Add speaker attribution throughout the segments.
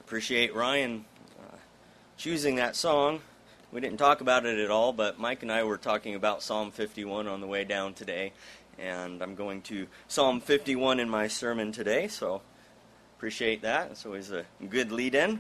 Speaker 1: Appreciate Ryan choosing that song. We didn't talk about it at all, but Mike and I were talking about Psalm 51 on the way down today, and I'm going to Psalm 51 in my sermon today, so appreciate that. It's always a good lead-in.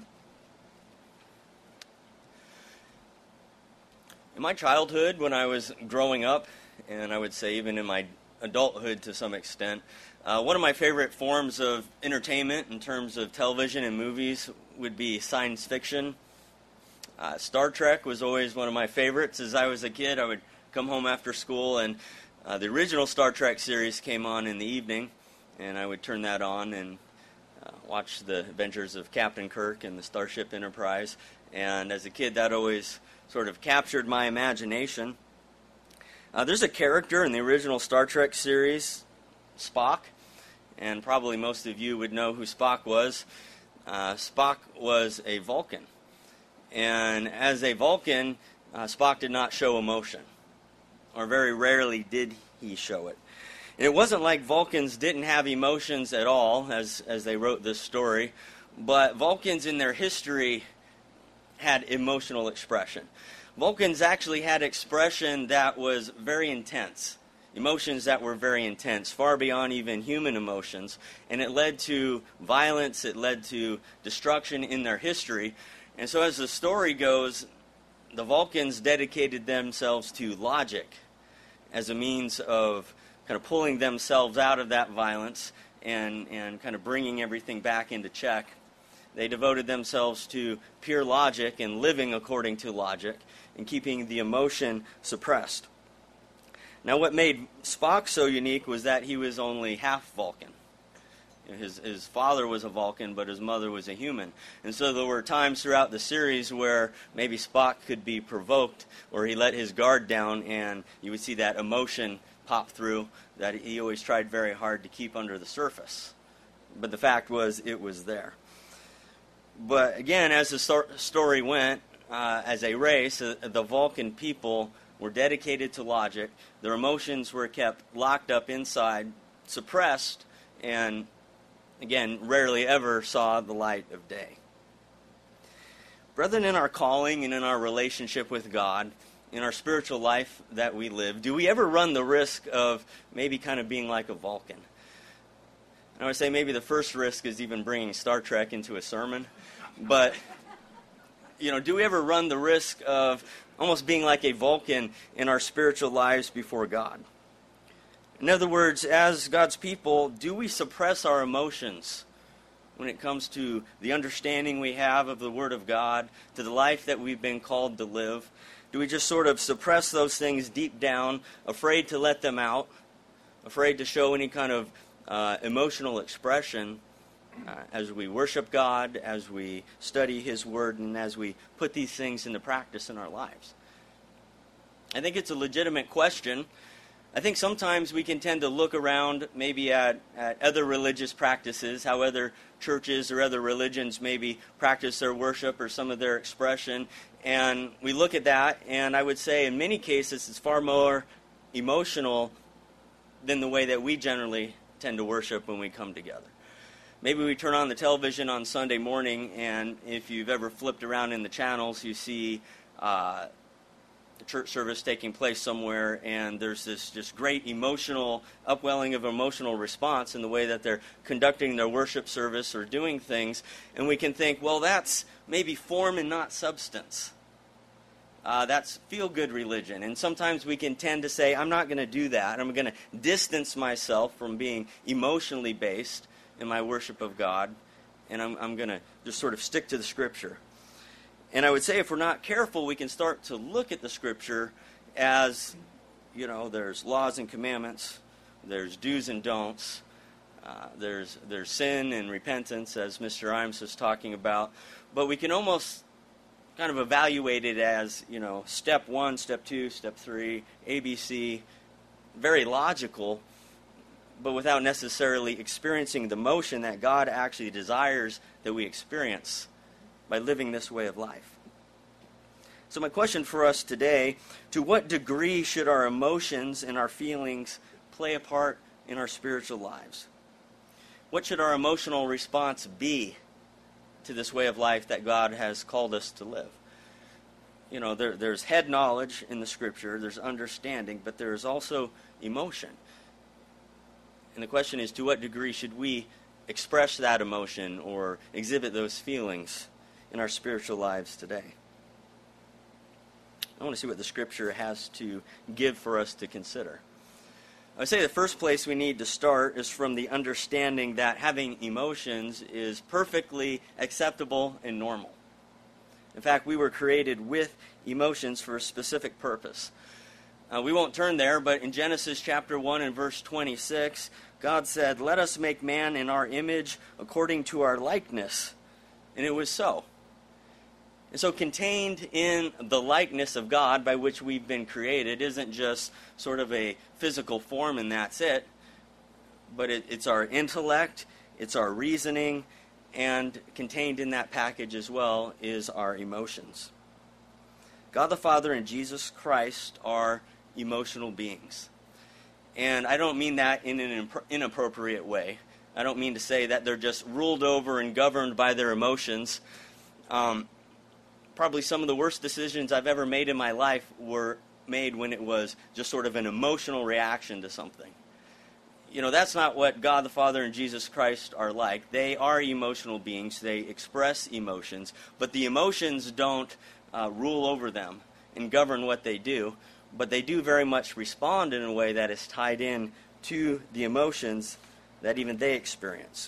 Speaker 1: In my childhood, when I was growing up, and I would say even in my adulthood to some extent, one of my favorite forms of entertainment in terms of television and movies would be science fiction. Star Trek was always one of my favorites. As I was a kid, I would come home after school, and the original Star Trek series came on in the evening, and I would turn that on and watch the adventures of Captain Kirk and the Starship Enterprise. And as a kid, that always sort of captured my imagination. There's a character in the original Star Trek series, Spock, and probably most of you would know who Spock was. Spock was a Vulcan. And as a Vulcan, Spock did not show emotion, or very rarely did he show it. And it wasn't like Vulcans didn't have emotions at all, as they wrote this story, but Vulcans in their history had emotional expression. Vulcans actually had expression that was very intense, emotions that were very intense, far beyond even human emotions, and it led to violence, it led to destruction in their history. And so as the story goes, the Vulcans dedicated themselves to logic as a means of kind of pulling themselves out of that violence and kind of bringing everything back into check. They devoted themselves to pure logic and living according to logic and keeping the emotion suppressed. Now, what made Spock so unique was that he was only half Vulcan. His father was a Vulcan, but his mother was a human. And so there were times throughout the series where maybe Spock could be provoked, or he let his guard down, and you would see that emotion pop through that he always tried very hard to keep under the surface. But the fact was, it was there. But again, as the story went, as a race, the Vulcan people were dedicated to logic. Their emotions were kept locked up inside, suppressed, and again, rarely ever saw the light of day. Brethren, in our calling and in our relationship with God, in our spiritual life that we live, do we ever run the risk of maybe kind of being like a Vulcan? And I would say maybe the first risk is even bringing Star Trek into a sermon. But, do we ever run the risk of almost being like a Vulcan in our spiritual lives before God? In other words, as God's people, do we suppress our emotions when it comes to the understanding we have of the Word of God, to the life that we've been called to live? Do we just sort of suppress those things deep down, afraid to let them out, afraid to show any kind of emotional expression as we worship God, as we study His Word, and as we put these things into practice in our lives? I think it's a legitimate question. I think sometimes we can tend to look around maybe at other religious practices, how other churches or other religions maybe practice their worship or some of their expression, and we look at that, and I would say in many cases it's far more emotional than the way that we generally tend to worship when we come together. Maybe we turn on the television on Sunday morning, and if you've ever flipped around in the channels, you see the church service taking place somewhere, and there's this just great emotional upwelling of emotional response in the way that they're conducting their worship service or doing things, and we can think, well, that's maybe form and not substance. That's feel-good religion, and sometimes we can tend to say, I'm not going to do that. I'm going to distance myself from being emotionally based in my worship of God, and I'm going to just sort of stick to the Scripture. And I would say if we're not careful, we can start to look at the Scripture as, there's laws and commandments, there's do's and don'ts, there's sin and repentance, as Mr. Imes was talking about, but we can almost kind of evaluate it as, step 1, step 2, step 3, ABC, very logical, but without necessarily experiencing the motion that God actually desires that we experience by living this way of life. So my question for us today, to what degree should our emotions and our feelings play a part in our spiritual lives? What should our emotional response be to this way of life that God has called us to live. You know, there's head knowledge in the Scripture, there's understanding, but there is also emotion. And the question is, to what degree should we express that emotion or exhibit those feelings in our spiritual lives today? I want to see what the Scripture has to give for us to consider. I would say the first place we need to start is from the understanding that having emotions is perfectly acceptable and normal. In fact, we were created with emotions for a specific purpose. We won't turn there, but in Genesis chapter 1 and verse 26, God said, "Let us make man in our image according to our likeness." And it was so. And so contained in the likeness of God by which we've been created isn't just sort of a physical form and that's it, but it's our intellect, it's our reasoning, and contained in that package as well is our emotions. God the Father and Jesus Christ are emotional beings. And I don't mean that in an inappropriate way. I don't mean to say that they're just ruled over and governed by their emotions. Probably some of the worst decisions I've ever made in my life were made when it was just sort of an emotional reaction to something. You know, that's not what God the Father and Jesus Christ are like. They are emotional beings. They express emotions, but the emotions don't rule over them and govern what they do, but they do very much respond in a way that is tied in to the emotions that even they experience.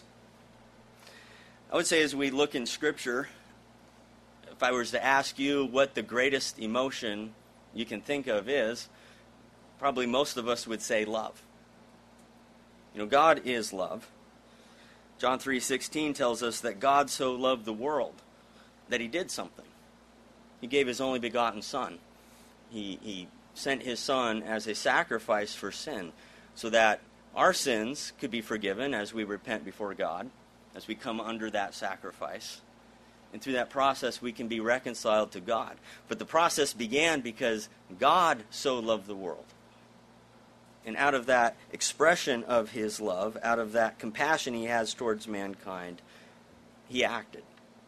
Speaker 1: I would say as we look in Scripture, if I was to ask you what the greatest emotion you can think of is, probably most of us would say love. You know, God is love. John 3:16 tells us that God so loved the world that he did something. He gave his only begotten Son. He sent his Son as a sacrifice for sin so that our sins could be forgiven as we repent before God, as we come under that sacrifice. And through that process, we can be reconciled to God. But the process began because God so loved the world. And out of that expression of his love, out of that compassion he has towards mankind, he acted.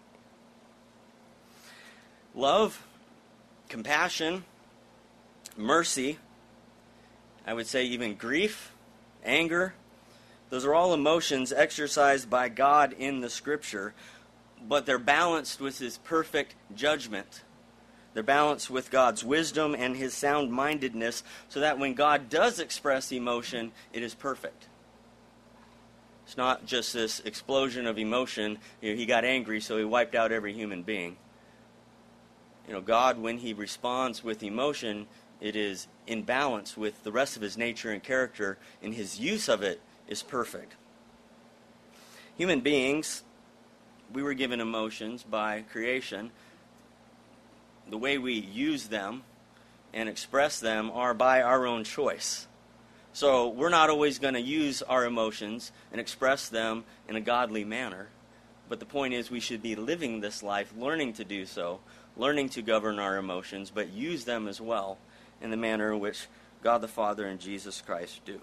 Speaker 1: Love, compassion, mercy, I would say even grief, anger, those are all emotions exercised by God in the Scripture, but they're balanced with his perfect judgment. They're balanced with God's wisdom and his sound-mindedness so that when God does express emotion, it is perfect. It's not just this explosion of emotion. You know, he got angry, so he wiped out every human being. You know, God, when he responds with emotion, it is in balance with the rest of his nature and character, and his use of it is perfect. Human beings, we were given emotions by creation. The way we use them and express them are by our own choice. So we're not always going to use our emotions and express them in a godly manner. But the point is we should be living this life, learning to do so, learning to govern our emotions, but use them as well in the manner in which God the Father and Jesus Christ do.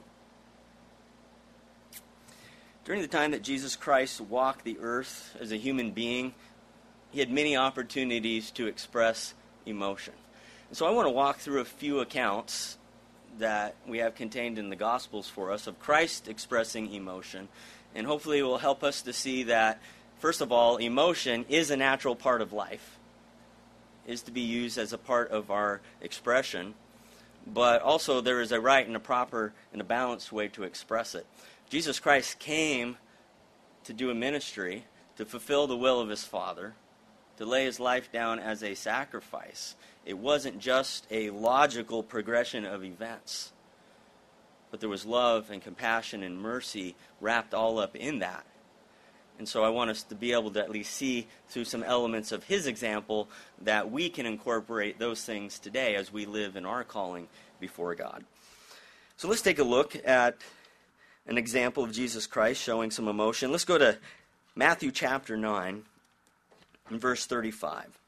Speaker 1: During the time that Jesus Christ walked the earth as a human being, he had many opportunities to express emotion. And so I want to walk through a few accounts that we have contained in the Gospels for us of Christ expressing emotion. And hopefully it will help us to see that, first of all, emotion is a natural part of life, is to be used as a part of our expression. But also there is a right and a proper and a balanced way to express it. Jesus Christ came to do a ministry, to fulfill the will of his Father, to lay his life down as a sacrifice. It wasn't just a logical progression of events, but there was love and compassion and mercy wrapped all up in that. And so I want us to be able to at least see through some elements of his example that we can incorporate those things today as we live in our calling before God. So let's take a look at an example of Jesus Christ showing some emotion. Let's go to Matthew chapter 9 and verse 35.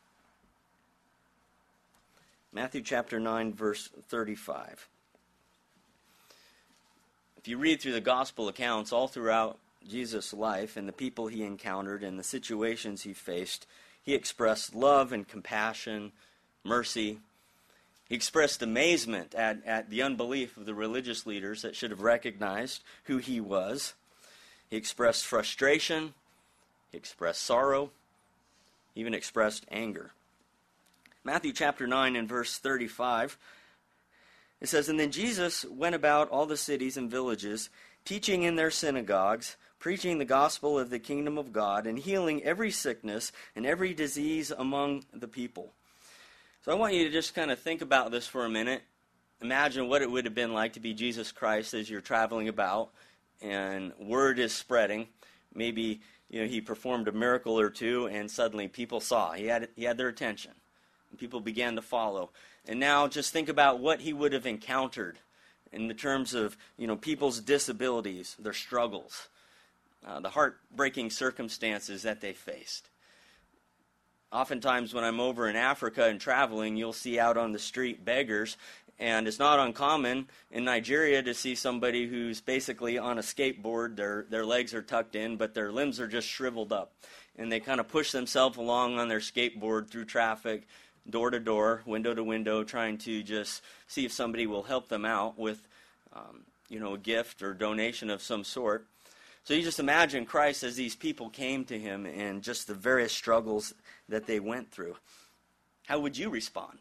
Speaker 1: Matthew chapter 9, verse 35. If you read through the gospel accounts all throughout
Speaker 2: Jesus' life and the people he encountered and the situations he faced, he expressed love and compassion, mercy. He expressed amazement at the unbelief of the religious leaders that should have recognized who he was. He expressed frustration. He expressed sorrow. He even expressed anger. Matthew chapter 9 and verse 35, it says, "And then Jesus went about all the cities and villages, teaching in their synagogues, preaching the gospel of the kingdom of God, and healing every sickness and every disease among the people." So I want you to just kind of think about this for a minute. Imagine what it would have been like to be Jesus Christ as you're traveling about and word is spreading. Maybe he performed a miracle or two and suddenly people saw. He had their attention. And people began to follow. And now just think about what he would have encountered in the terms of people's disabilities, their struggles, the heartbreaking circumstances that they faced. Oftentimes when I'm over in Africa and traveling, you'll see out on the street beggars, and it's not uncommon in Nigeria to see somebody who's basically on a skateboard. Their legs are tucked in, but their limbs are just shriveled up. And they kind of push themselves along on their skateboard through traffic, door to door, window to window, trying to just see if somebody will help them out with a gift or donation of some sort. So you just imagine Christ as these people came to him and just the various struggles that they went through. How would you respond?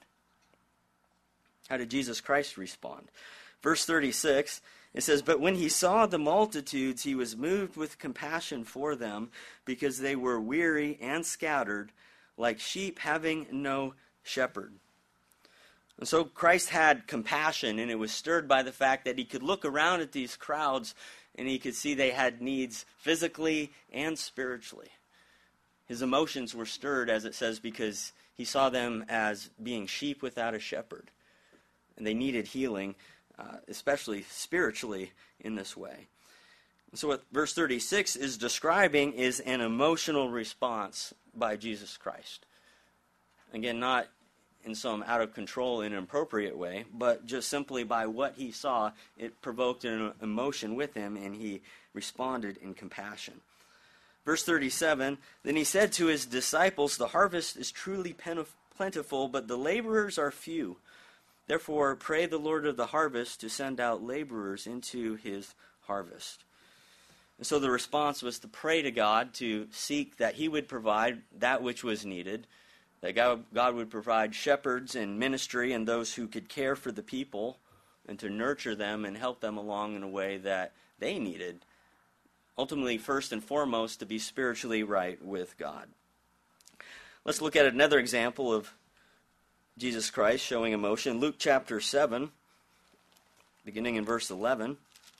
Speaker 2: How did Jesus Christ respond? Verse 36, it says, "But when he saw the multitudes, he was moved with compassion for them, because they were weary and scattered, like sheep having no shepherd." And so Christ had compassion, and it was stirred by the fact that he could look around at these crowds and he could see they had needs physically and spiritually. His emotions were stirred, as it says, because he saw them as being sheep without a shepherd. And they needed healing, especially spiritually, in this way. And so what verse 36 is describing is an emotional response by Jesus Christ. Again, not in some out-of-control, inappropriate way, but just simply by what he saw, it provoked an emotion with him, and he responded in compassion. Verse 37, "Then he said to his disciples, 'The harvest is truly plentiful, but the laborers are few. Therefore, pray the Lord of the harvest to send out laborers into his harvest.'" And so the response was to pray to God, to seek that he would provide that which was needed, that God would provide shepherds and ministry and those who could care for the people and to nurture them and help them along in a way that they needed. Ultimately, first and foremost, to be spiritually right with God. Let's look at another example of Jesus Christ showing emotion. Luke chapter 7, beginning in verse 11.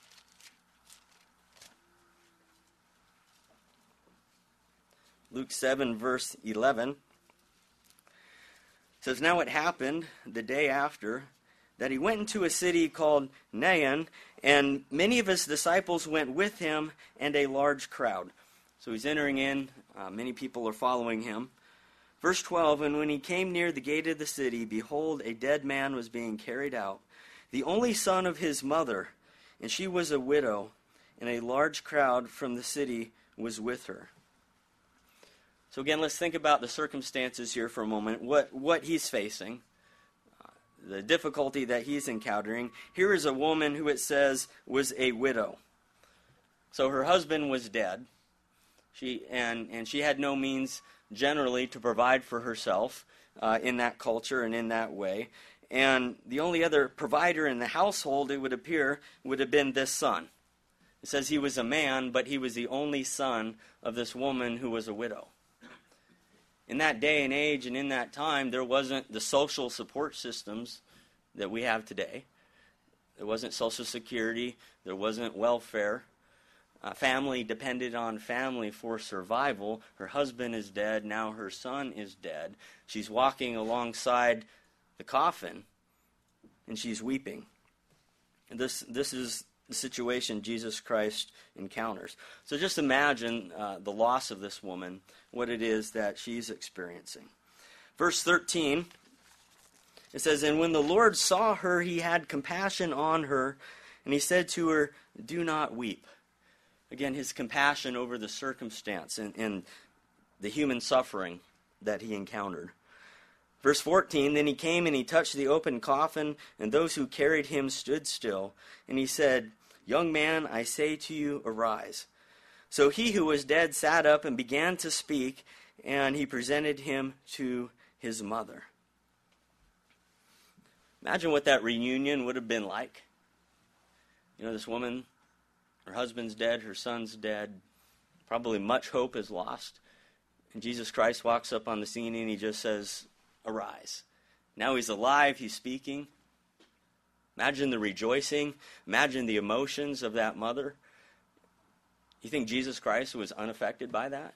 Speaker 2: Luke 7, verse 11. It says, "Now it happened the day after that he went into a city called Nain, and many of his disciples went with him, and a large crowd." So he's entering in. Many people are following him. Verse 12, "And when he came near the gate of the city, behold, a dead man was being carried out, the only son of his mother, and she was a widow, and a large crowd from the city was with her." So again, let's think about the circumstances here for a moment, what he's facing, the difficulty that he's encountering. Here is a woman who it says was a widow. So her husband was dead. She had no means generally to provide for herself in that culture and in that way. And the only other provider in the household, it would appear, would have been this son. It says he was a man, but he was the only son of this woman who was a widow. In that day and age and in that time, there wasn't the social support systems that we have today. There wasn't Social Security. There wasn't welfare. Family depended on family for survival. Her husband is dead. Now her son is dead. She's walking alongside the coffin, and she's weeping. And this is the situation Jesus Christ encounters. So just imagine the loss of this woman, what it is that she's experiencing. Verse 13, it says, "And when the Lord saw her, he had compassion on her, and he said to her, 'Do not weep.'" Again, his compassion over the circumstance and the human suffering that he encountered. Verse 14, then he came and he touched the open coffin, and those who carried him stood still. And he said, young man, I say to you, arise. So he who was dead sat up and began to speak, and he presented him to his mother. Imagine what that reunion would have been like. You know, this woman, her husband's dead, her son's dead, probably much hope is lost. And Jesus Christ walks up on the scene and he just says, arise. Now he's alive, he's speaking. Imagine the rejoicing, imagine the emotions of that mother. You think Jesus Christ was unaffected by that?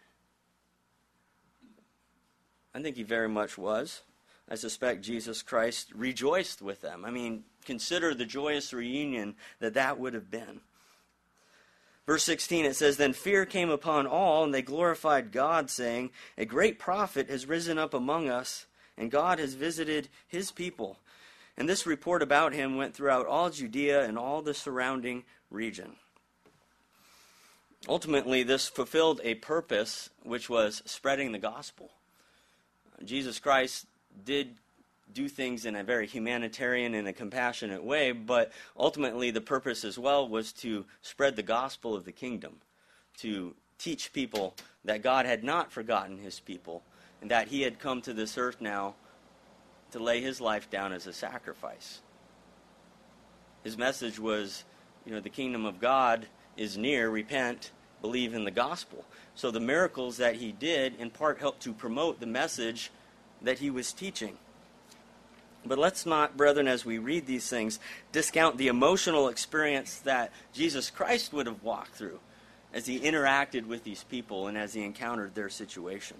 Speaker 2: I think he very much was. I suspect Jesus Christ rejoiced with them. I mean, consider the joyous reunion that would have been. Verse 16, it says, then fear came upon all, and they glorified God, saying, a great prophet has risen up among us, and God has visited his people. And this report about him went throughout all Judea and all the surrounding region. Ultimately, this fulfilled a purpose, which was spreading the gospel. Jesus Christ did do things in a very humanitarian and a compassionate way, but ultimately the purpose as well was to spread the gospel of the kingdom, to teach people that God had not forgotten his people, and that he had come to this earth now to lay his life down as a sacrifice. His message was, the kingdom of God is near, repent, believe in the gospel. So the miracles that he did in part helped to promote the message that he was teaching. But let's not, brethren, as we read these things, discount the emotional experience that Jesus Christ would have walked through as he interacted with these people and as he encountered their situation.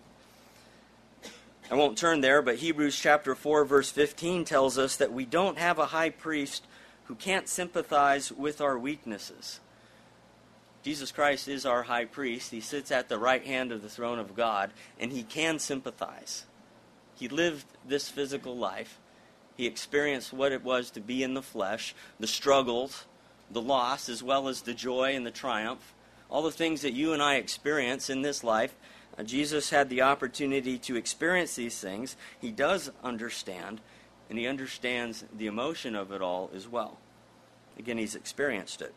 Speaker 2: I won't turn there, but Hebrews chapter 4, verse 15 tells us that we don't have a high priest who can't sympathize with our weaknesses. Jesus Christ is our high priest. He sits at the right hand of the throne of God, and he can sympathize. He lived this physical life. He experienced what it was to be in the flesh, the struggles, the loss, as well as the joy and the triumph. All the things that you and I experience in this life, Jesus had the opportunity to experience these things. He does understand, and he understands the emotion of it all as well. Again, he's experienced it.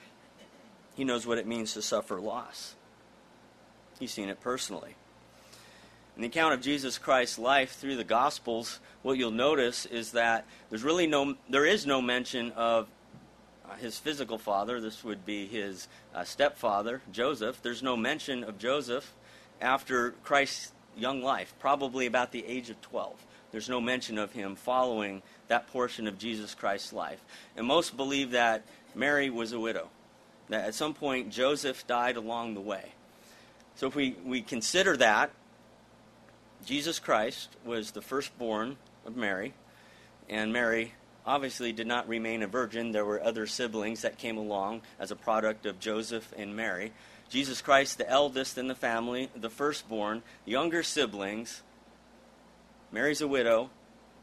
Speaker 2: He knows what it means to suffer loss. He's seen it personally. In the account of Jesus Christ's life through the Gospels, what you'll notice is that there is no mention of his physical father. This would be his stepfather, Joseph. There's no mention of Joseph after Christ's young life, probably about the age of 12. There's no mention of him following that portion of Jesus Christ's life. And most believe that Mary was a widow, that at some point Joseph died along the way. So if we consider that, Jesus Christ was the firstborn of Mary, and Mary obviously did not remain a virgin. There were other siblings that came along as a product of Joseph and Mary. Jesus Christ, the eldest in the family, the firstborn, younger siblings. Mary's a widow.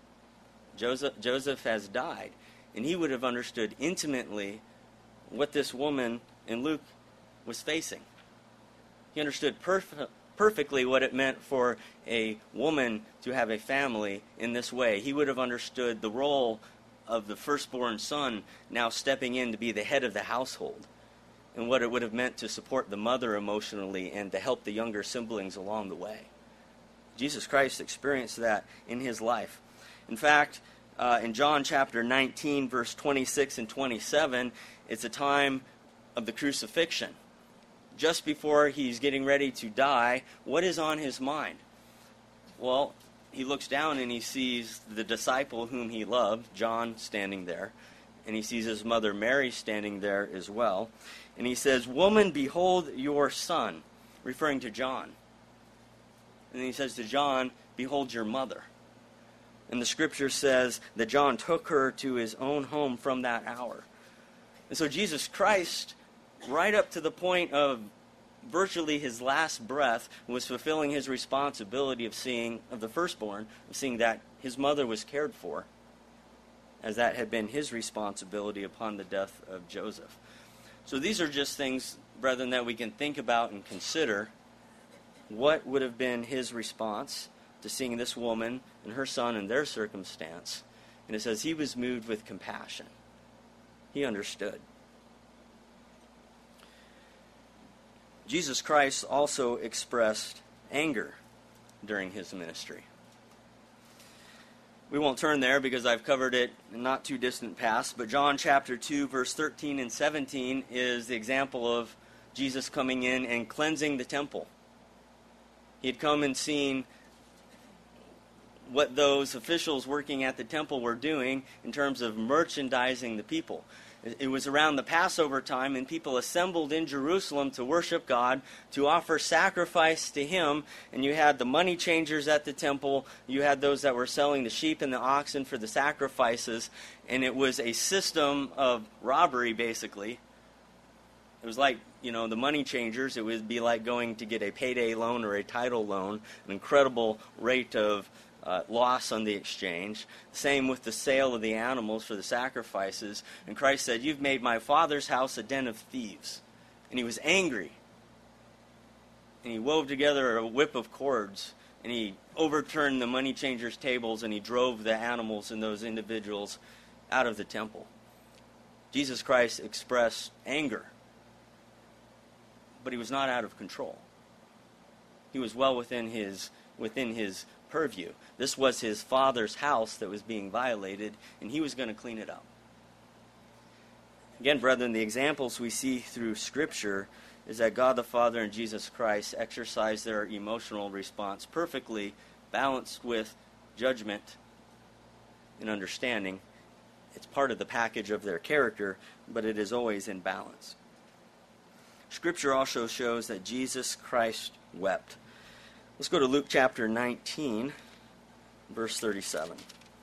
Speaker 2: Joseph has died. And he would have understood intimately what this woman in Luke was facing. He understood perfectly what it meant for a woman to have a family in this way. He would have understood the role of the firstborn son now stepping in to be the head of the household, and what it would have meant to support the mother emotionally and to help the younger siblings along the way. Jesus Christ experienced that in his life. In fact, in John chapter 19, verse 26 and 27, it's a time of the crucifixion. Just before he's getting ready to die, what is on his mind? Well, he looks down and he sees the disciple whom he loved, John, standing there. And he sees his mother Mary standing there as well. And he says, "Woman, behold your son," referring to John. And he says to John, "Behold your mother." And the scripture says that John took her to his own home from that hour. And so Jesus Christ, right up to the point of virtually his last breath, was fulfilling his responsibility of the firstborn, of seeing that his mother was cared for, as that had been his responsibility upon the death of Joseph. So these are just things brethren, that we can think about and consider what would have been his response to seeing this woman and her son in their circumstance. And it says he was moved with compassion. He understood. Jesus Christ also expressed anger during his ministry. We won't turn there because I've covered it in not too distant past, but John chapter 2, verse 13 and 17 is the example of Jesus coming in and cleansing the temple. He had come and seen what those officials working at the temple were doing in terms of merchandising the people. It was around the Passover time, and people assembled in Jerusalem to worship God, to offer sacrifice to Him. And you had the money changers at the temple. You had those that were selling the sheep and the oxen for the sacrifices. And it was a system of robbery, basically. It was like, the money changers. It would be like going to get a payday loan or a title loan, an incredible rate of loss on the exchange. Same with the sale of the animals for the sacrifices. And Christ said, "You've made my Father's house a den of thieves." And he was angry. And he wove together a whip of cords. And he overturned the money changers' tables, and he drove the animals and those individuals out of the temple. Jesus Christ expressed anger. But he was not out of control. He was well within his purview. This was his Father's house that was being violated, and he was going to clean it up. Again, brethren, the examples we see through Scripture is that God the Father and Jesus Christ exercise their emotional response perfectly, balanced with judgment and understanding. It's part of the package of their character, but it is always in balance. Scripture also shows that Jesus Christ wept. Let's go to Luke chapter 19, verse 37.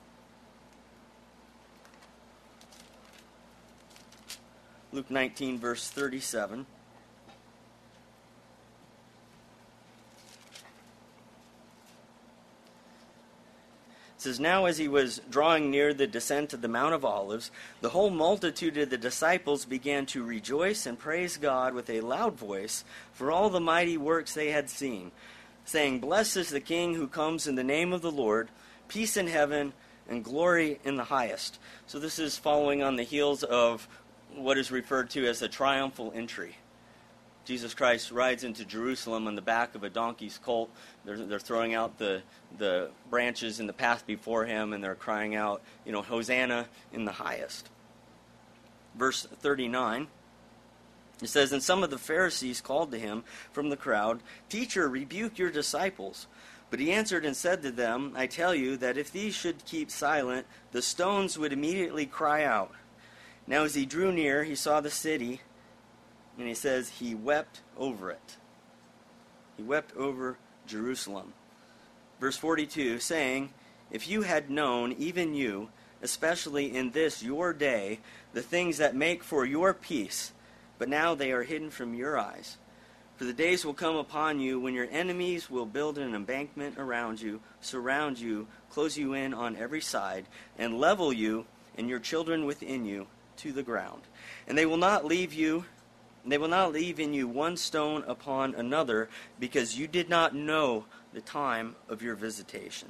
Speaker 2: Luke 19, verse 37. It says, "Now as he was drawing near the descent of the Mount of Olives, the whole multitude of the disciples began to rejoice and praise God with a loud voice for all the mighty works they had seen, saying, 'Blessed is the King who comes in the name of the Lord, peace in heaven and glory in the highest.'" So this is following on the heels of what is referred to as the triumphal entry. Jesus Christ rides into Jerusalem on the back of a donkey's colt. They're throwing out the branches in the path before him, and they're crying out, Hosanna in the highest. Verse 39, it says, "And some of the Pharisees called to him from the crowd, 'Teacher, rebuke your disciples.' But he answered and said to them, 'I tell you that if these should keep silent, the stones would immediately cry out.' Now as he drew near, he saw the city, and he says he wept over it." He wept over Jerusalem. Verse 42, saying, "If you had known, even you, especially in this your day, the things that make for your peace, but now they are hidden from your eyes. For the days will come upon you when your enemies will build an embankment around you, surround you, close you in on every side, and level you and your children within you to the ground. And they will not leave in you one stone upon another, because you did not know the time of your visitation."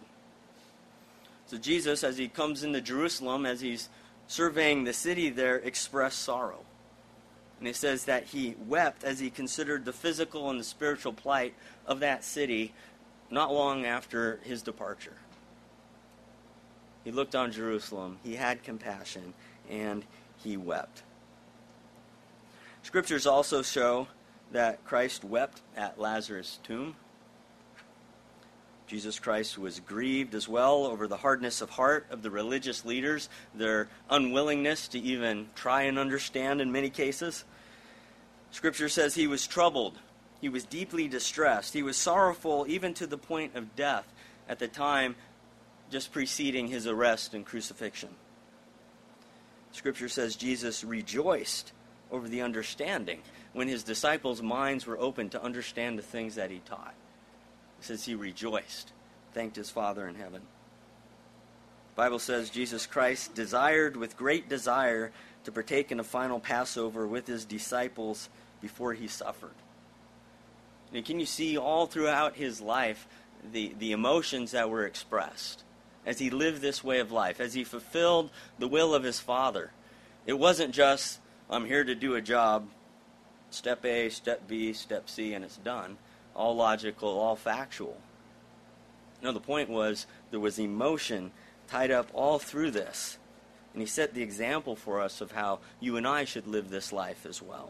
Speaker 2: So Jesus, as he comes into Jerusalem, as he's surveying the city there, expressed sorrow. And it says that he wept as he considered the physical and the spiritual plight of that city not long after his departure. He looked on Jerusalem, he had compassion, and he wept. Scriptures also show that Christ wept at Lazarus' tomb. Jesus Christ was grieved as well over the hardness of heart of the religious leaders, their unwillingness to even try and understand in many cases. Scripture says he was troubled. He was deeply distressed. He was sorrowful even to the point of death at the time just preceding his arrest and crucifixion. Scripture says Jesus rejoiced over the understanding when his disciples' minds were open to understand the things that he taught. It says he rejoiced, thanked his Father in heaven. The Bible says Jesus Christ desired with great desire to partake in a final Passover with his disciples before he suffered. And can you see all throughout his life the emotions that were expressed as he lived this way of life, as he fulfilled the will of his Father? It wasn't just, I'm here to do a job, step A, step B, step C, and it's done. All logical, all factual. No, the point was there was emotion tied up all through this. And he set the example for us of how you and I should live this life as well.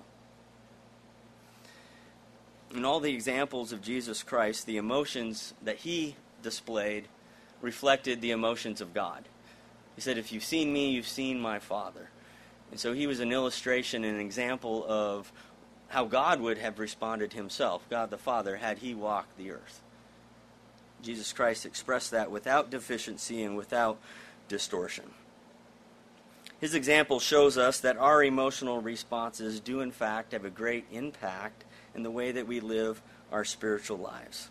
Speaker 2: In all the examples of Jesus Christ, the emotions that he displayed reflected the emotions of God. He said, if you've seen me, you've seen my Father. And so he was an illustration and an example of how God would have responded himself, God the Father, had he walked the earth. Jesus Christ expressed that without deficiency and without distortion. His example shows us that our emotional responses do in fact have a great impact in the way that we live our spiritual lives.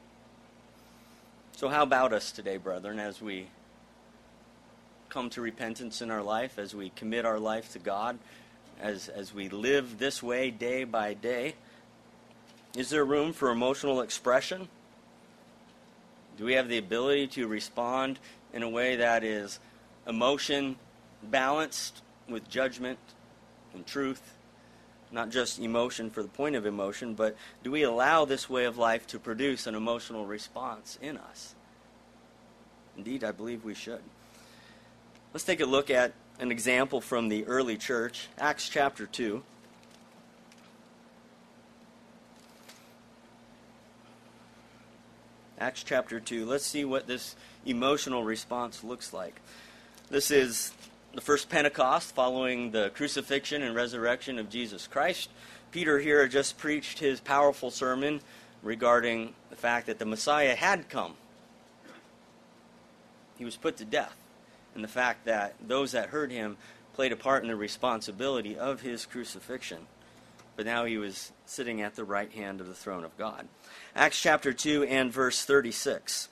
Speaker 2: So how about us today, brethren, as we come to repentance in our life, as we commit our life to God, as we live this way day by day? Is there room for emotional expression? Do we have the ability to respond in a way that is emotion balanced with judgment and truth? Not just emotion for the point of emotion, but do we allow this way of life to produce an emotional response in us? Indeed, I believe we should. Let's take a look at an example from the early church, Acts chapter 2. Acts chapter 2. Let's see what this emotional response looks like. This is the first Pentecost following the crucifixion and resurrection of Jesus Christ. Peter here just preached his powerful sermon regarding the fact that the Messiah had come. He was put to death. And the fact that those that heard him played a part in the responsibility of his crucifixion. But now he was sitting at the right hand of the throne of God. Acts chapter 2 and verse 36.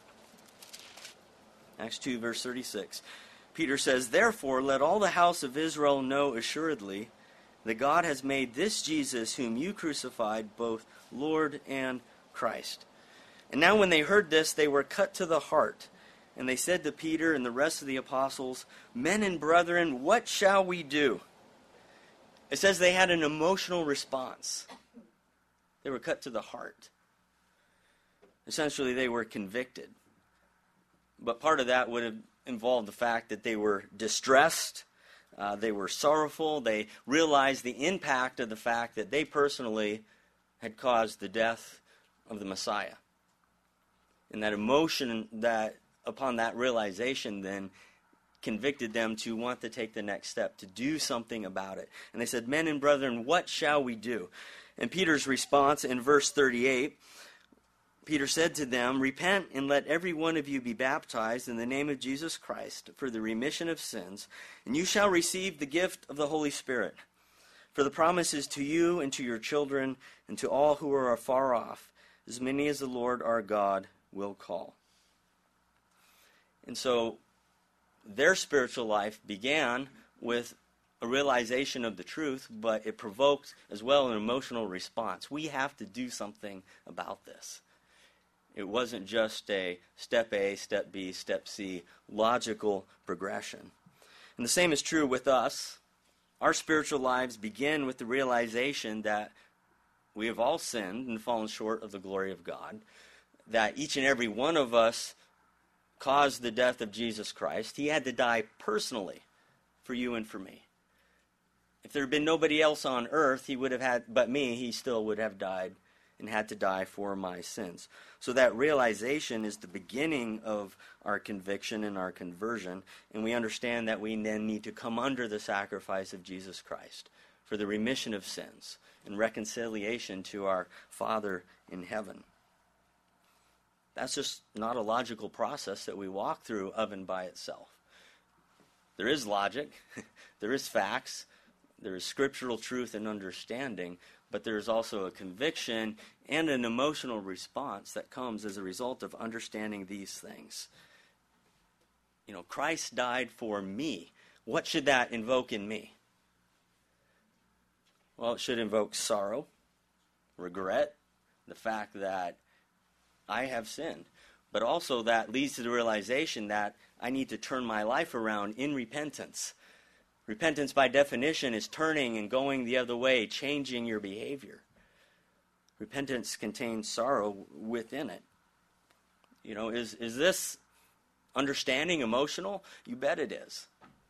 Speaker 2: Acts 2 verse 36. Peter says, therefore let all the house of Israel know assuredly that God has made this Jesus whom you crucified both Lord and Christ. And now when they heard this, they were cut to the heart. And they said to Peter and the rest of the apostles, men and brethren, what shall we do? It says they had an emotional response. They were cut to the heart. Essentially, they were convicted. But part of that would have involved the fact that they were distressed, they were sorrowful, they realized the impact of the fact that they personally had caused the death of the Messiah. And that emotion that upon that realization then convicted them to want to take the next step, to do something about it. And they said, men and brethren, what shall we do? And Peter's response in verse 38, Peter said to them, repent and let every one of you be baptized in the name of Jesus Christ for the remission of sins, and you shall receive the gift of the Holy Spirit. For the promise is to you and to your children and to all who are afar off, as many as the Lord our God will call. And so their spiritual life began with a realization of the truth, but it provoked as well an emotional response. We have to do something about this. It wasn't just a step A, step B, step C, logical progression. And the same is true with us. Our spiritual lives begin with the realization that we have all sinned and fallen short of the glory of God, that each and every one of us caused the death of Jesus Christ. He had to die personally for you and for me. If there had been nobody else on earth, he would have had, but me, he still would have died and had to die for my sins. So that realization is the beginning of our conviction and our conversion, and we understand that we then need to come under the sacrifice of Jesus Christ for the remission of sins and reconciliation to our Father in heaven. That's just not a logical process that we walk through of and by itself. There is logic, there is facts, there is scriptural truth and understanding, but there is also a conviction and an emotional response that comes as a result of understanding these things. You know, Christ died for me. What should that invoke in me? Well, it should invoke sorrow. regret, the fact that I have sinned, but also that leads to the realization that I need to turn my life around in repentance. Repentance, by definition, is turning and going the other way, changing your behavior. Repentance contains sorrow within it. You know, is this understanding emotional? You bet it is.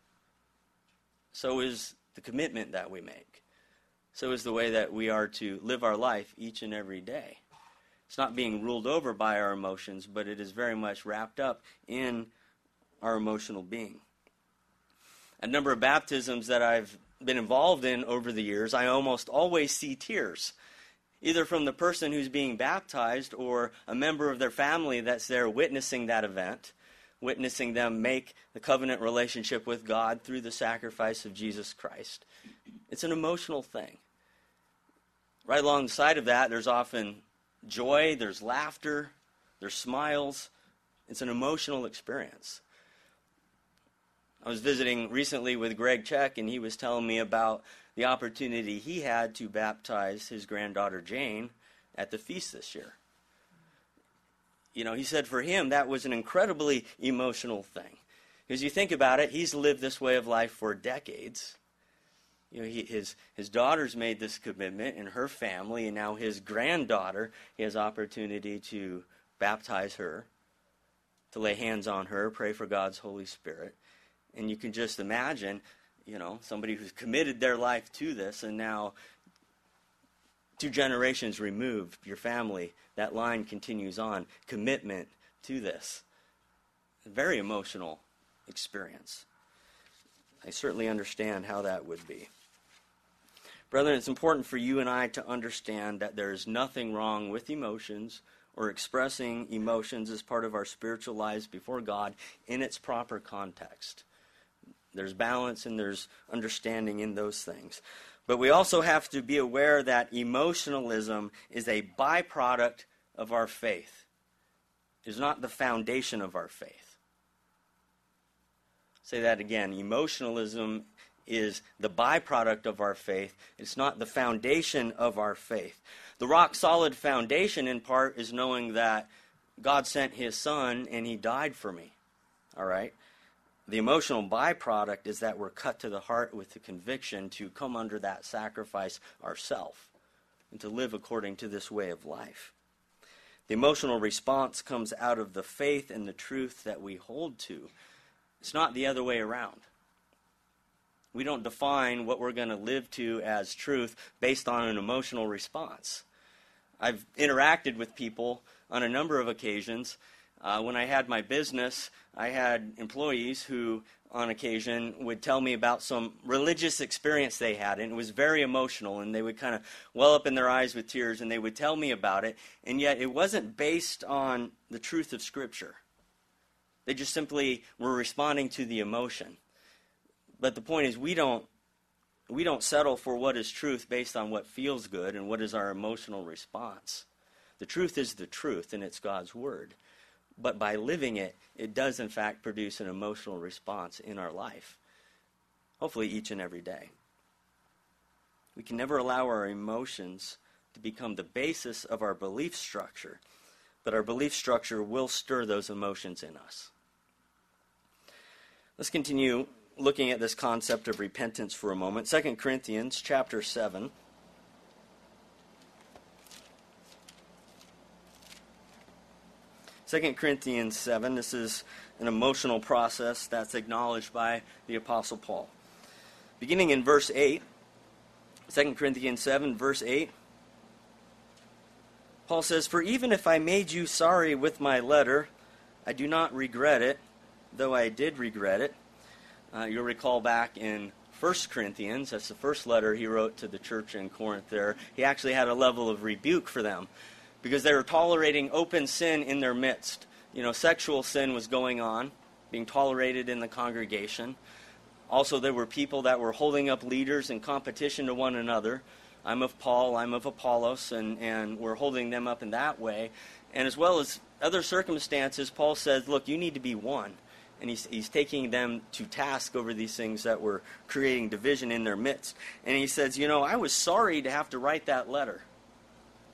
Speaker 2: So is the commitment that we make. So is the way that we are to live our life each and every day. It's not being ruled over by our emotions, but it is very much wrapped up in our emotional being. A number of baptisms that I've been involved in over the years, I almost always see tears, either from the person who's being baptized or a member of their family that's there witnessing that event, witnessing them make the covenant relationship with God through the sacrifice of Jesus Christ. It's an emotional thing. Right alongside of that, there's often joy, there's laughter, there's smiles. It's an emotional experience. I was visiting recently with Greg Check, and he was telling me about the opportunity he had to baptize his granddaughter Jane at the feast this year. You know, he said for him that was an incredibly emotional thing. Because you think about it, he's lived this way of life for decades. You know, his daughter's made this commitment in her family, and now his granddaughter, he has opportunity to baptize her, to lay hands on her, pray for God's Holy Spirit. And you can just imagine, you know, somebody who's committed their life to this, and now 2 generations removed, your family, that line continues on, commitment to this. A very emotional experience. I certainly understand how that would be. Brethren, it's important for you and I to understand that there is nothing wrong with emotions or expressing emotions as part of our spiritual lives before God in its proper context. There's balance and there's understanding in those things. But we also have to be aware that emotionalism is a byproduct of our faith. It is not the foundation of our faith. Say that again. Emotionalism is the byproduct of our faith. It's not the foundation of our faith. The rock-solid foundation, in part, is knowing that God sent His Son and He died for me. All right? The emotional byproduct is that we're cut to the heart with the conviction to come under that sacrifice ourselves and to live according to this way of life. The emotional response comes out of the faith and the truth that we hold to. It's not the other way around. We don't define what we're going to live to as truth based on an emotional response. I've interacted with people on a number of occasions. When I had my business, I had employees who, on occasion, would tell me about some religious experience they had, and it was very emotional, and they would kind of well up in their eyes with tears, and they would tell me about it, and yet it wasn't based on the truth of Scripture. They just simply were responding to the emotion. But the point is, we don't settle for what is truth based on what feels good and what is our emotional response. The truth is the truth, and it's God's Word. But by living it, it does in fact produce an emotional response in our life. Hopefully each and every day. We can never allow our emotions to become the basis of our belief structure, but our belief structure will stir those emotions in us. Let's continue looking at this concept of repentance for a moment. 2 Corinthians chapter 7. 2 Corinthians 7, this is an emotional process that's acknowledged by the Apostle Paul. Beginning in verse 8, 2 Corinthians 7, verse 8, Paul says, "For even if I made you sorry with my letter, I do not regret it, though I did regret it." You'll recall back in 1 Corinthians, that's the first letter he wrote to the church in Corinth there, he actually had a level of rebuke for them, because they were tolerating open sin in their midst. You know, sexual sin was going on, being tolerated in the congregation. Also, there were people that were holding up leaders in competition to one another. I'm of Paul, I'm of Apollos, and we're holding them up in that way. And as well as other circumstances, Paul says, look, you need to be one. And he's taking them to task over these things that were creating division in their midst. And he says, you know, I was sorry to have to write that letter.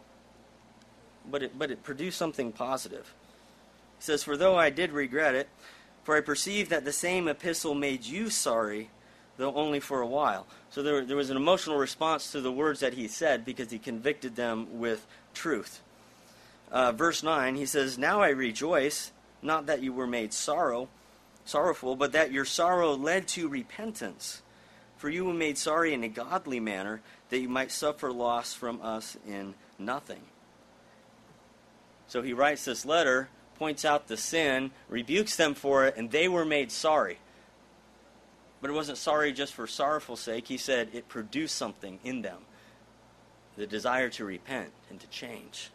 Speaker 2: but it produced something positive. He says, "For though I did regret it, for I perceive that the same epistle made you sorry, though only for a while." So there was an emotional response to the words that he said because he convicted them with truth. Verse 9, he says, "Now I rejoice, not that you were made sorrowful, but that your sorrow led to repentance. For you were made sorry in a godly manner, that you might suffer loss from us in nothing." So he writes this letter, points out the sin, rebukes them for it, and they were made sorry. But it wasn't sorry just for sorrowful sake. He said it produced something in them, the desire to repent and to change.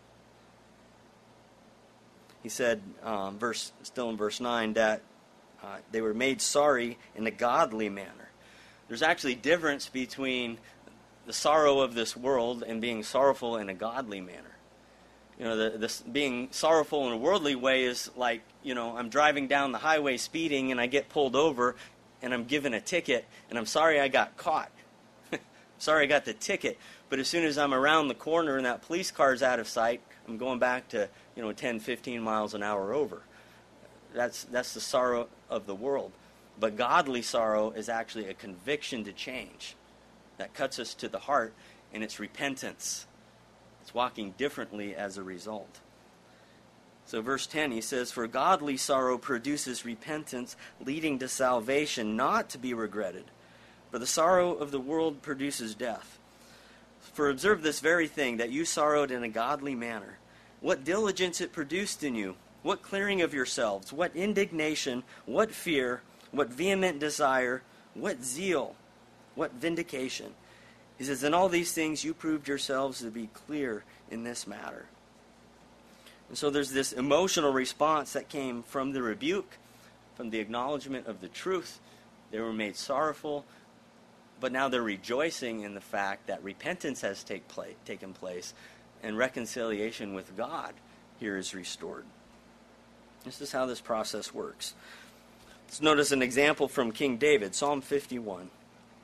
Speaker 2: He said, still in verse 9, that they were made sorry in a godly manner. There's actually a difference between the sorrow of this world and being sorrowful in a godly manner. You know, this being sorrowful in a worldly way is like, I'm driving down the highway speeding and I get pulled over and I'm given a ticket and I'm sorry I got caught. Sorry I got the ticket. But as soon as I'm around the corner and that police car's out of sight, I'm going back to 10, 15 miles an hour over. That's the sorrow of the world. But godly sorrow is actually a conviction to change that cuts us to the heart, and it's repentance. It's walking differently as a result. So verse 10, he says, "For godly sorrow produces repentance, leading to salvation, not to be regretted. For the sorrow of the world produces death. For observe this very thing, that you sorrowed in a godly manner. What diligence it produced in you, what clearing of yourselves, what indignation, what fear, what vehement desire, what zeal, what vindication." He says, "In all these things you proved yourselves to be clear in this matter." And so there's this emotional response that came from the rebuke, from the acknowledgement of the truth. They were made sorrowful, but now they're rejoicing in the fact that repentance has taken place and reconciliation with God here is restored. This is how this process works. Let's notice an example from King David, Psalm 51.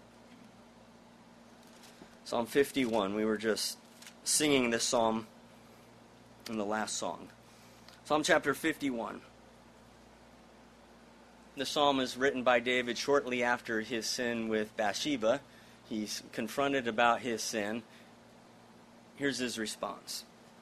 Speaker 2: Psalm 51, we were just singing this psalm in the last song. Psalm chapter 51. The psalm is written by David shortly after his sin with Bathsheba. He's confronted about his sin. Here's his response.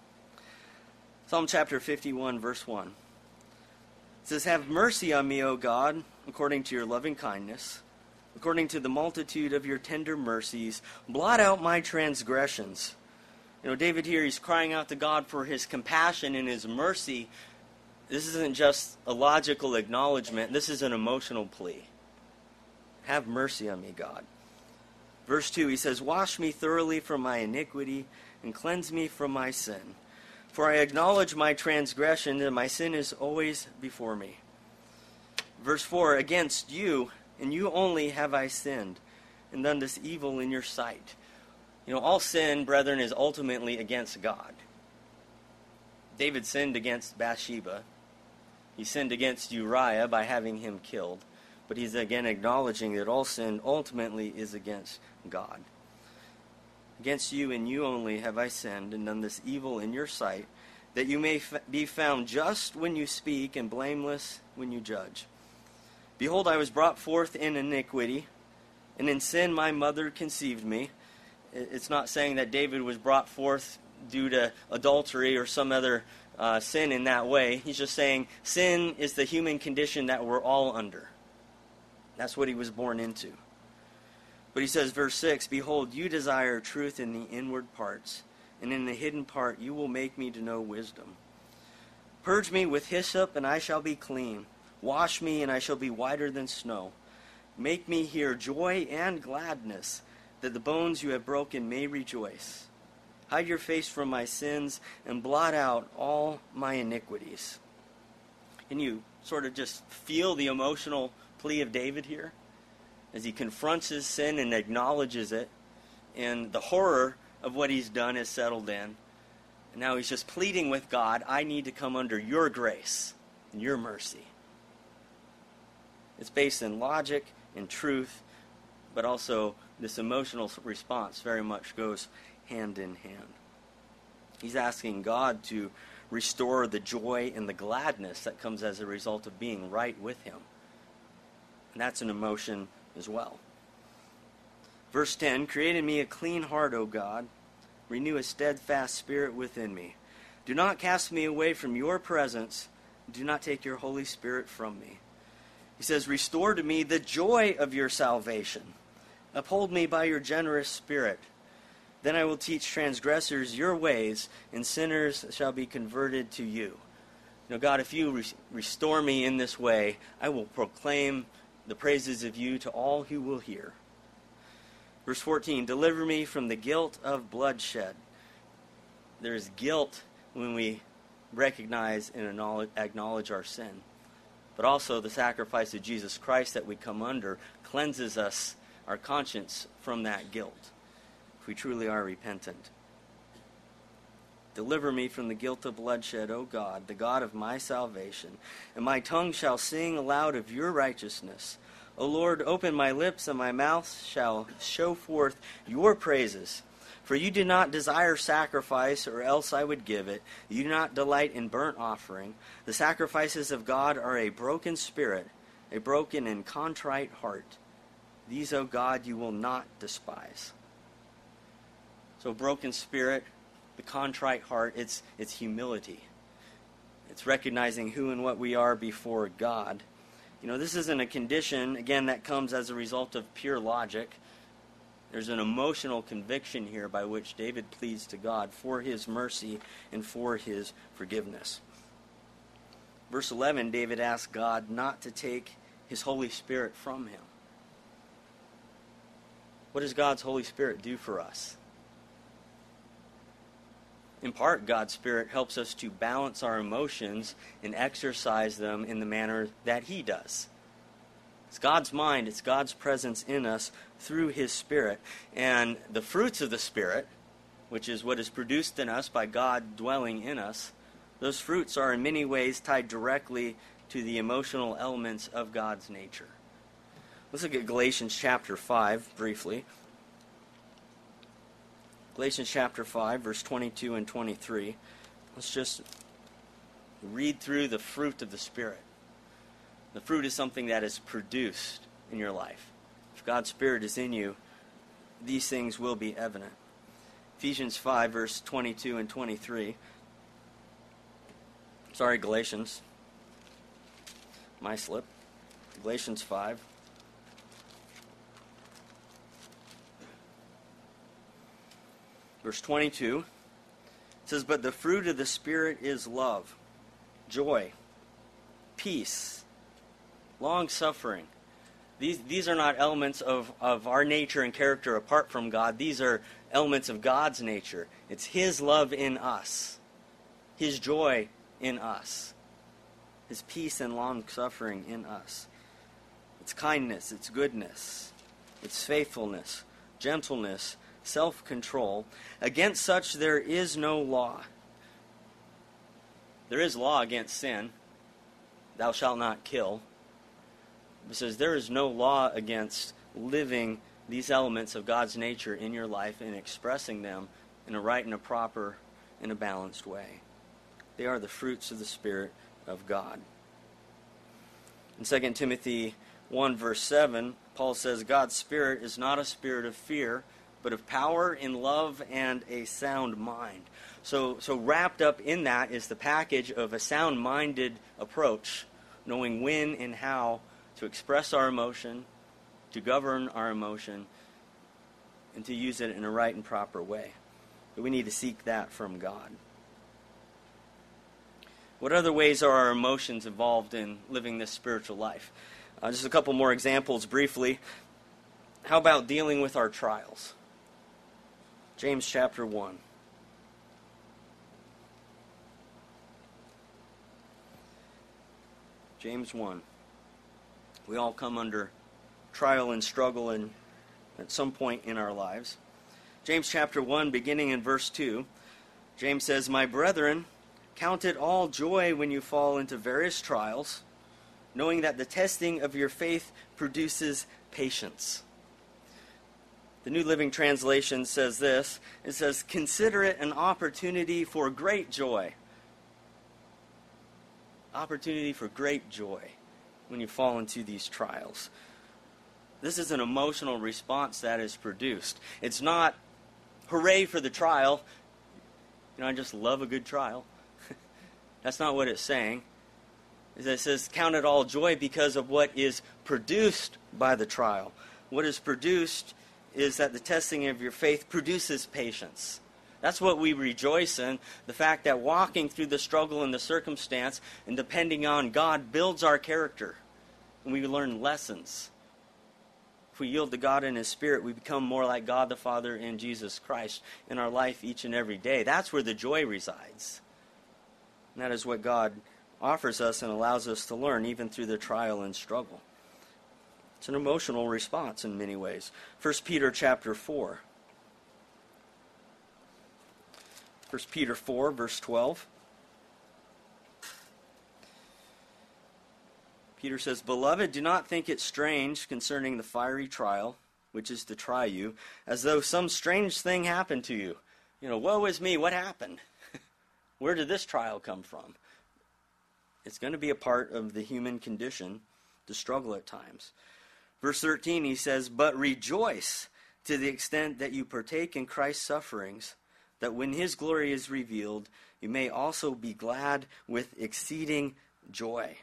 Speaker 2: Psalm chapter 51, verse 1. It says, "Have mercy on me, O God, according to your loving kindness. According to the multitude of your tender mercies, blot out my transgressions." David here, he's crying out to God for his compassion and his mercy. This isn't just a logical acknowledgement. This is an emotional plea. Have mercy on me, God. Verse 2, he says, "Wash me thoroughly from my iniquity and cleanse me from my sin. For I acknowledge my transgression, and my sin is always before me." Verse 4, "Against you, and you only, have I sinned, and done this evil in your sight." All sin, brethren, is ultimately against God. David sinned against Bathsheba. He sinned against Uriah by having him killed. But he's again acknowledging that all sin ultimately is against God. "Against you and you only have I sinned and done this evil in your sight, that you may be found just when you speak and blameless when you judge. Behold, I was brought forth in iniquity, and in sin my mother conceived me." It's not saying that David was brought forth due to adultery or some other sin in that way. He's just saying sin is the human condition that we're all under. That's what he was born into. But he says, verse 6, "Behold, you desire truth in the inward parts, and in the hidden part you will make me to know wisdom. Purge me with hyssop, and I shall be clean. Wash me, and I shall be whiter than snow. Make me hear joy and gladness, that the bones you have broken may rejoice. Hide your face from my sins, and blot out all my iniquities." Can you sort of just feel the emotional plea of David here? As he confronts his sin and acknowledges it, and the horror of what he's done is settled in. And now he's just pleading with God, "I need to come under your grace and your mercy." It's based in logic and truth, but also this emotional response very much goes hand in hand. He's asking God to restore the joy and the gladness that comes as a result of being right with him. And that's an emotion as well. Verse 10, create in me a clean heart, O God. Renew a steadfast spirit within me. Do not cast me away from your presence. Do not take your Holy Spirit from me. He says, restore to me the joy of your salvation. Uphold me by your generous spirit. Then I will teach transgressors your ways, and sinners shall be converted to you. God, if you restore me in this way, I will proclaim the praises of you to all who will hear. Verse 14, deliver me from the guilt of bloodshed. There is guilt when we recognize and acknowledge our sin. But also the sacrifice of Jesus Christ that we come under cleanses us, our conscience, from that guilt, if we truly are repentant. Deliver me from the guilt of bloodshed, O God, the God of my salvation, and my tongue shall sing aloud of your righteousness. O Lord, open my lips, and my mouth shall show forth your praises. For you do not desire sacrifice, or else I would give it. You do not delight in burnt offering. The sacrifices of God are a broken spirit, a broken and contrite heart. These, O God, you will not despise. So broken spirit, the contrite heart, it's humility. It's recognizing who and what we are before God. This isn't a condition, again, that comes as a result of pure logic. There's an emotional conviction here by which David pleads to God for his mercy and for his forgiveness. Verse 11, David asks God not to take his Holy Spirit from him. What does God's Holy Spirit do for us? In part, God's Spirit helps us to balance our emotions and exercise them in the manner that he does. It's God's mind, it's God's presence in us through his Spirit. And the fruits of the Spirit, which is what is produced in us by God dwelling in us, those fruits are in many ways tied directly to the emotional elements of God's nature. Let's look at Galatians chapter 5 briefly. Galatians chapter 5, verse 22 and 23. Let's just read through the fruit of the Spirit. The fruit is something that is produced in your life. If God's Spirit is in you, these things will be evident. Ephesians 5, verse 22 and 23. Sorry, Galatians. My slip. Galatians 5. Verse 22, it says, but the fruit of the Spirit is love, joy, peace, long-suffering. These are not elements of our nature and character apart from God. These are elements of God's nature. It's his love in us, his joy in us, his peace and long-suffering in us. It's kindness, it's goodness, it's faithfulness, gentleness, self-control. Against such there is no law. There is law against sin. Thou shalt not kill. It says there is no law against living these elements of God's nature in your life and expressing them in a right and a proper and a balanced way. They are the fruits of the Spirit of God. In 2 Timothy 1 verse 7, Paul says, God's Spirit is not a spirit of fear, but of power, in love, and a sound mind. So wrapped up in that is the package of a sound-minded approach, knowing when and how to express our emotion, to govern our emotion, and to use it in a right and proper way. But we need to seek that from God. What other ways are our emotions involved in living this spiritual life? Just a couple more examples briefly. How about dealing with our trials? James chapter 1. James 1. We all come under trial and struggle at some point in our lives. James chapter 1, beginning in verse 2, James says, my brethren, count it all joy when you fall into various trials, knowing that the testing of your faith produces patience. The New Living Translation says this. It says, consider it an opportunity for great joy. Opportunity for great joy when you fall into these trials. This is an emotional response that is produced. It's not, hooray for the trial. I just love a good trial. That's not what it's saying. It says, count it all joy because of what is produced by the trial. What is produced is that the testing of your faith produces patience. That's what we rejoice in, the fact that walking through the struggle and the circumstance and depending on God builds our character, and we learn lessons. If we yield to God and His Spirit, we become more like God the Father and Jesus Christ in our life each and every day. That's where the joy resides. And that is what God offers us and allows us to learn even through the trial and struggle. It's an emotional response in many ways. 1 Peter chapter 4. 1 Peter 4, verse 12. Peter says, Beloved, do not think it strange concerning the fiery trial, which is to try you, as though some strange thing happened to you. Woe is me, what happened? Where did this trial come from? It's going to be a part of the human condition to struggle at times. Verse 13, he says, But rejoice to the extent that you partake in Christ's sufferings, that when His glory is revealed, you may also be glad with exceeding joy.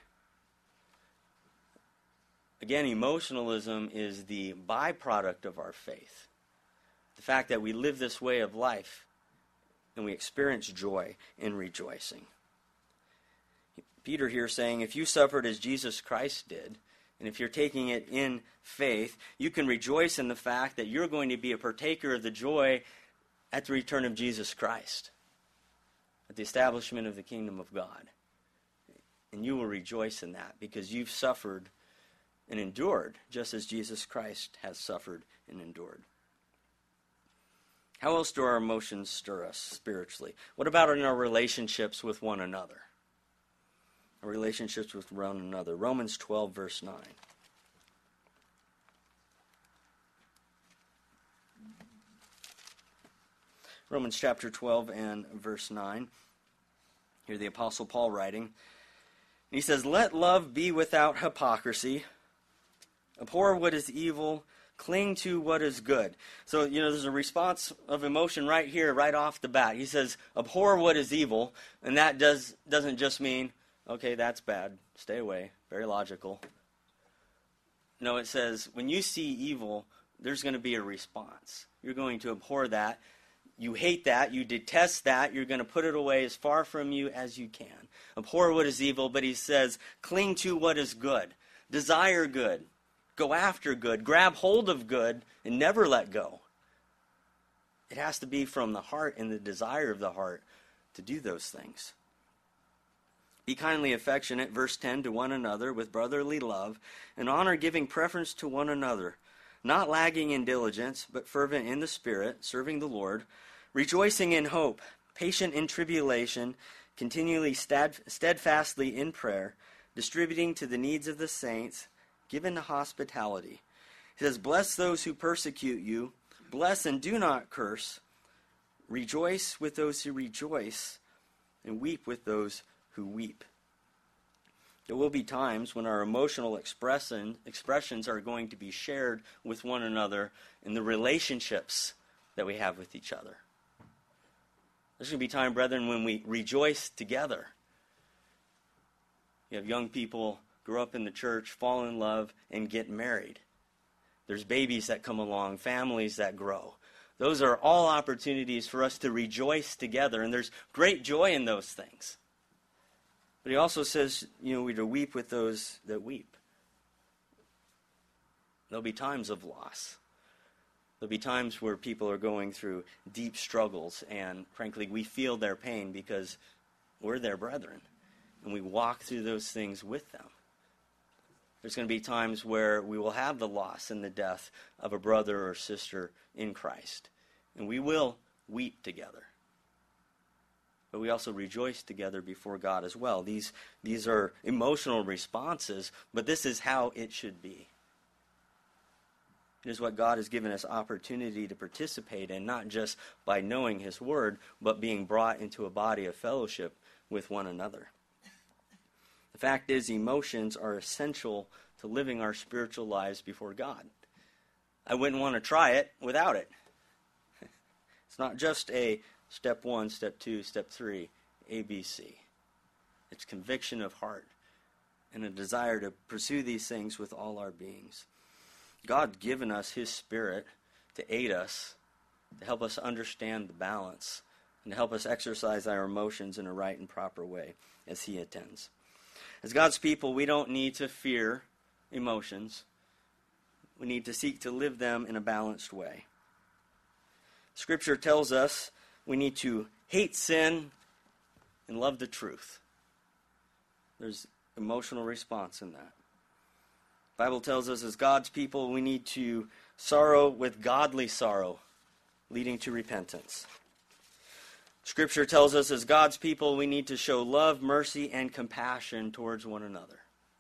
Speaker 2: Again, emotionalism is the byproduct of our faith. The fact that we live this way of life and we experience joy in rejoicing. Peter here saying, if you suffered as Jesus Christ did, and if you're taking it in faith, you can rejoice in the fact that you're going to be a partaker of the joy at the return of Jesus Christ, at the establishment of the kingdom of God. And you will rejoice in that because you've suffered and endured just as Jesus Christ has suffered and endured. How else do our emotions stir us spiritually? What about in our relationships with one another? Our relationships with one another. Romans 12, verse 9. Romans chapter 12 and verse 9. Here the Apostle Paul writing. He says, Let love be without hypocrisy. Abhor what is evil. Cling to what is good. So, there's a response of emotion right here, right off the bat. He says, abhor what is evil. And that doesn't just mean, okay, that's bad. Stay away. Very logical. No, it says, when you see evil, there's going to be a response. You're going to abhor that. You hate that. You detest that. You're going to put it away as far from you as you can. Abhor what is evil, but he says, cling to what is good. Desire good. Go after good. Grab hold of good and never let go. It has to be from the heart and the desire of the heart to do those things. Be kindly affectionate, verse 10, to one another with brotherly love, and honor, giving preference to one another, not lagging in diligence, but fervent in the Spirit, serving the Lord, rejoicing in hope, patient in tribulation, continually steadfastly in prayer, distributing to the needs of the saints, given to hospitality. He says, bless those who persecute you, bless and do not curse, rejoice with those who rejoice, and weep with those who weep. There will be times when our emotional expressions are going to be shared with one another in the relationships that we have with each other. There's going to be time, brethren, when we rejoice together. You have young people grow up in the church, fall in love, and get married. There's babies that come along, families that grow. Those are all opportunities for us to rejoice together, and there's great joy in those things. But he also says, we're to weep with those that weep. There'll be times of loss. There'll be times where people are going through deep struggles, and frankly, we feel their pain because we're their brethren, and we walk through those things with them. There's going to be times where we will have the loss and the death of a brother or sister in Christ, and we will weep together. But we also rejoice together before God as well. These are emotional responses, but this is how it should be. It is what God has given us opportunity to participate in, not just by knowing His Word, but being brought into a body of fellowship with one another. The fact is, emotions are essential to living our spiritual lives before God. I wouldn't want to try it without it. It's not just a step 1, step 2, step 3, ABC. It's conviction of heart and a desire to pursue these things with all our beings. God's given us His Spirit to aid us, to help us understand the balance, and to help us exercise our emotions in a right and proper way as He intends. As God's people, we don't need to fear emotions. We need to seek to live them in a balanced way. Scripture tells us we need to hate sin and love the truth. There's emotional response in that. The Bible tells us as God's people we need to sorrow with godly sorrow, leading to repentance. Scripture tells us as God's people we need to show love, mercy, and compassion towards one another.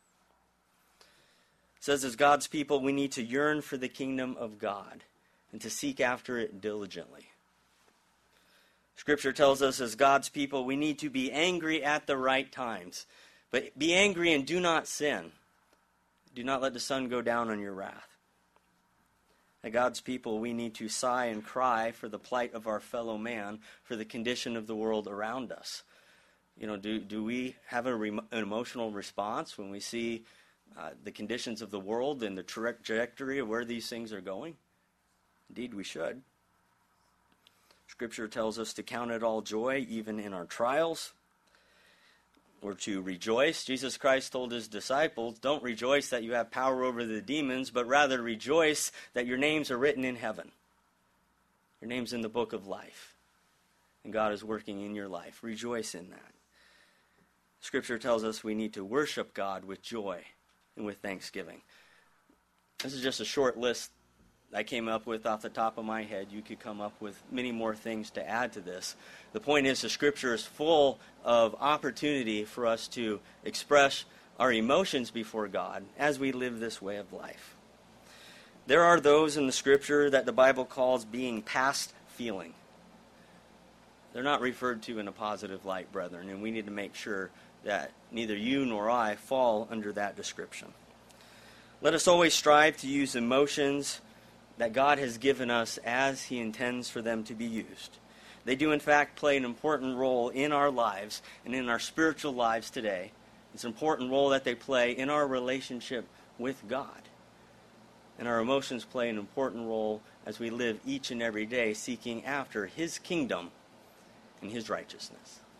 Speaker 2: It says as God's people we need to yearn for the kingdom of God and to seek after it diligently. Scripture tells us as God's people we need to be angry at the right times, but be angry and do not sin. Do not let the sun go down on your wrath. As God's people, we need to sigh and cry for the plight of our fellow man, for the condition of the world around us. Do we have an emotional response when we see the conditions of the world and the trajectory of where these things are going? Indeed, we should. Scripture tells us to count it all joy, even in our trials. Or to rejoice. Jesus Christ told His disciples, don't rejoice that you have power over the demons, but rather rejoice that your names are written in heaven. Your name's in the book of life. And God is working in your life. Rejoice in that. Scripture tells us we need to worship God with joy and with thanksgiving. This is just a short list I came up with off the top of my head. You could come up with many more things to add to this. The point is the Scripture is full of opportunity for us to express our emotions before God as we live this way of life. There are those in the Scripture that the Bible calls being past feeling. They're not referred to in a positive light, brethren, and we need to make sure that neither you nor I fall under that description. Let us always strive to use emotions that God has given us as He intends for them to be used. They do, in fact, play an important role in our lives and in our spiritual lives today. It's an important role that they play in our relationship with God. And our emotions play an important role as we live each and every day seeking after His kingdom and His righteousness.